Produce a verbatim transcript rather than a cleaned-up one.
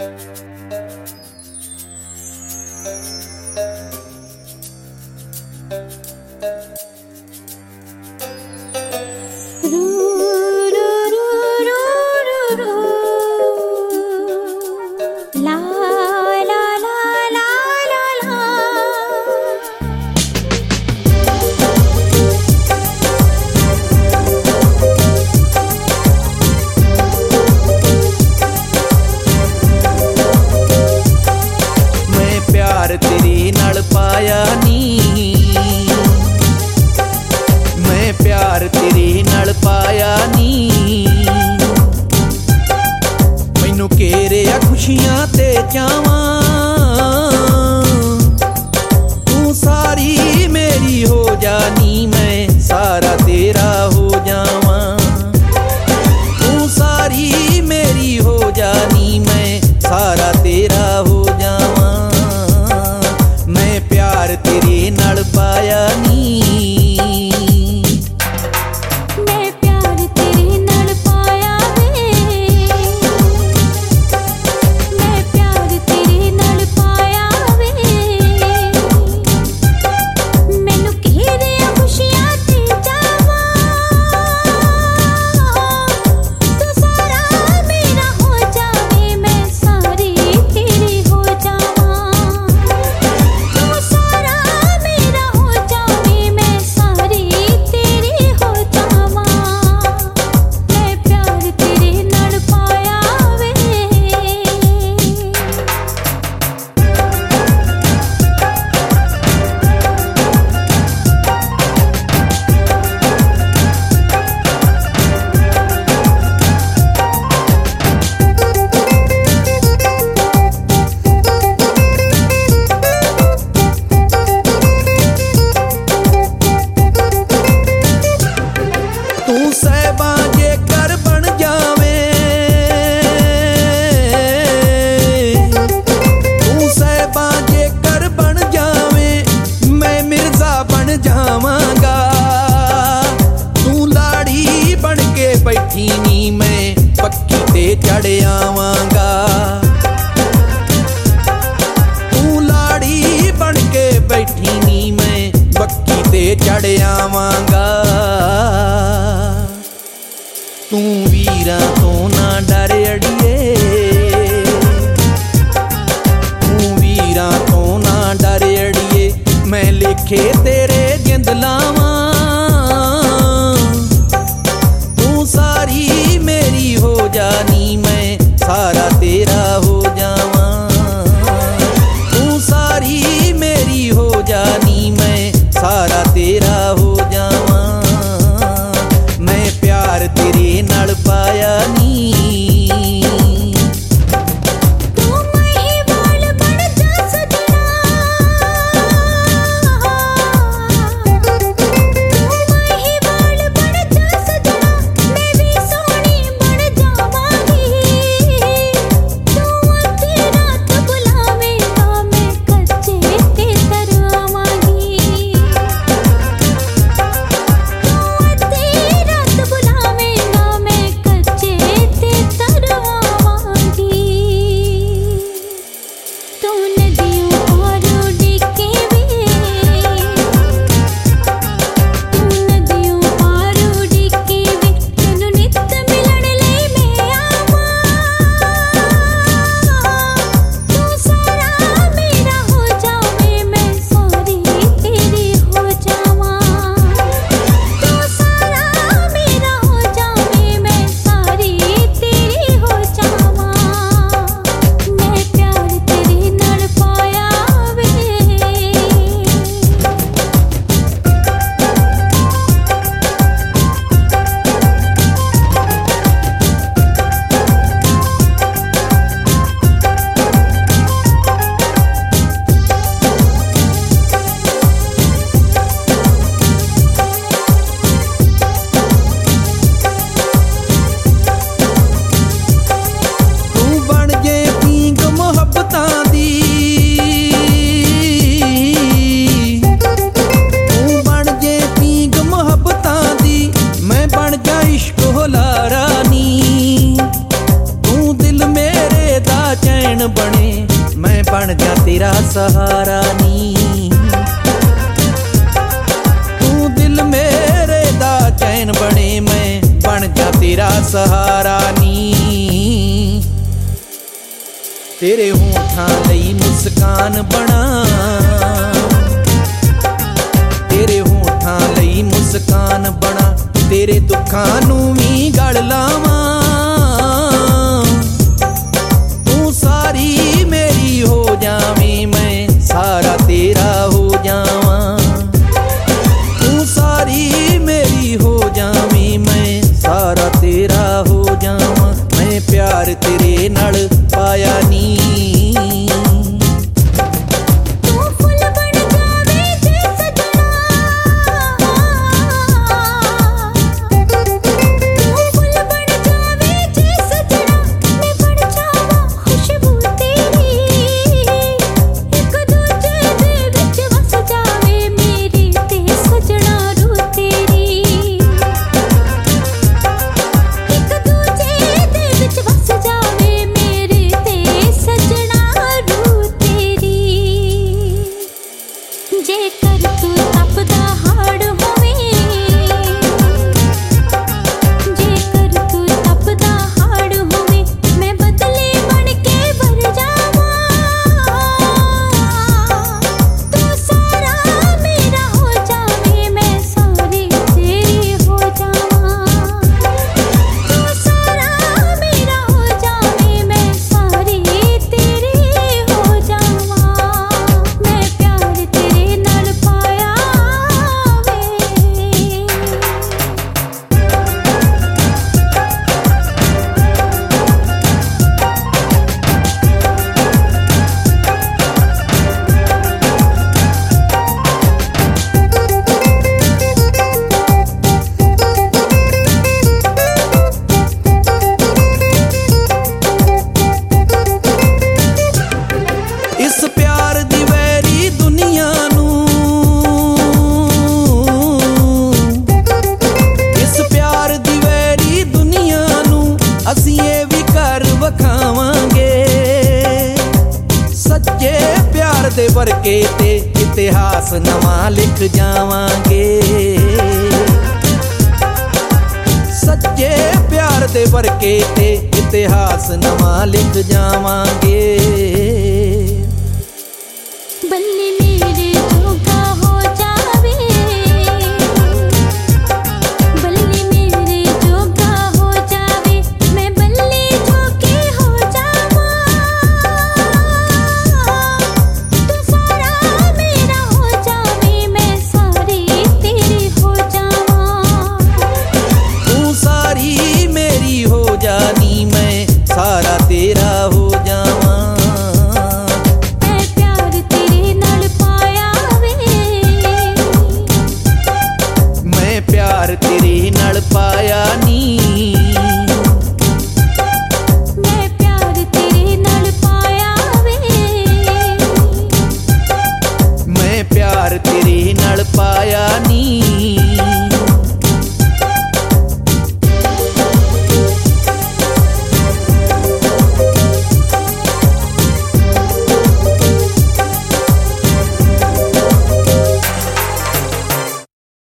तेरे नाल पाया नी, मैं प्यार तेरे नाल पाया नी। मैनू घेरिया खुशियां ते चावां, तू सारी मेरी हो जानी, मैं सारा तेरा हो जावां। तू सारी मेरी हो जानी, मैं सारा तेरा हो जावां। मैं प्यार तेरे नाल पाया नी, मैं प्यार तेरे नाल पाया वे, मैं प्यार तेरे नाल पाया वे। मैनू घेरिया खुशियां ते जावां, तू सारा मेरा हो जावे, मैं सारी तेरी हो जावां। बैठी नी मैं पक्की ते चढ़ आवांगा, तू लाड़ी बन के बैठी नी मैं पक्की ते चढ़ आवांगा। तू वीरां तो ना डर अड़िए, तू वीरां तो ना डर अड़िए, मैं लिखे तेरे जिंद लावां। सारी मेरी हो जानी, मैं सारा तेरा हो जावां। तू सारी मेरी हो जानी, मैं सारा तेरा हो जावां। मैं प्यार तेरे नाल पाया नी, तू चैन बने मैं बन जा तेरा सहारा नी। तू दिल मेरे दा चैन बने मैं बन जा तेरा सहारा नी। तेरे होठां लई मुस्कान बना, तेरे होठां लई मुस्कान बना, तेरे दुखां नू भी गल लावां। तू सारी मेरी हो जावें मैं सारा तेरा हो जावां। तू सारी मेरी हो जावें मैं सारा तेरा हो जावां। मैं प्यार तेरे नाल पाया नी। दे वर्के ते इतिहास नवां लिख जावांगे। सच्चे प्यार दे वर्के ते इतिहास नवां लिख जावांगे। बल्ले मेरे जोगा हो जावे, बल्ले मेरे जोगा हो जावे, मैं बल्ले जोगी हो जावा। तू सारा मेरा हो जावे मैं सारी तेरी हो जावा। तू सारी मेरी हो जानी मैं सारा तेरा हो जावा। प्यार तेरे नाल पाया नी।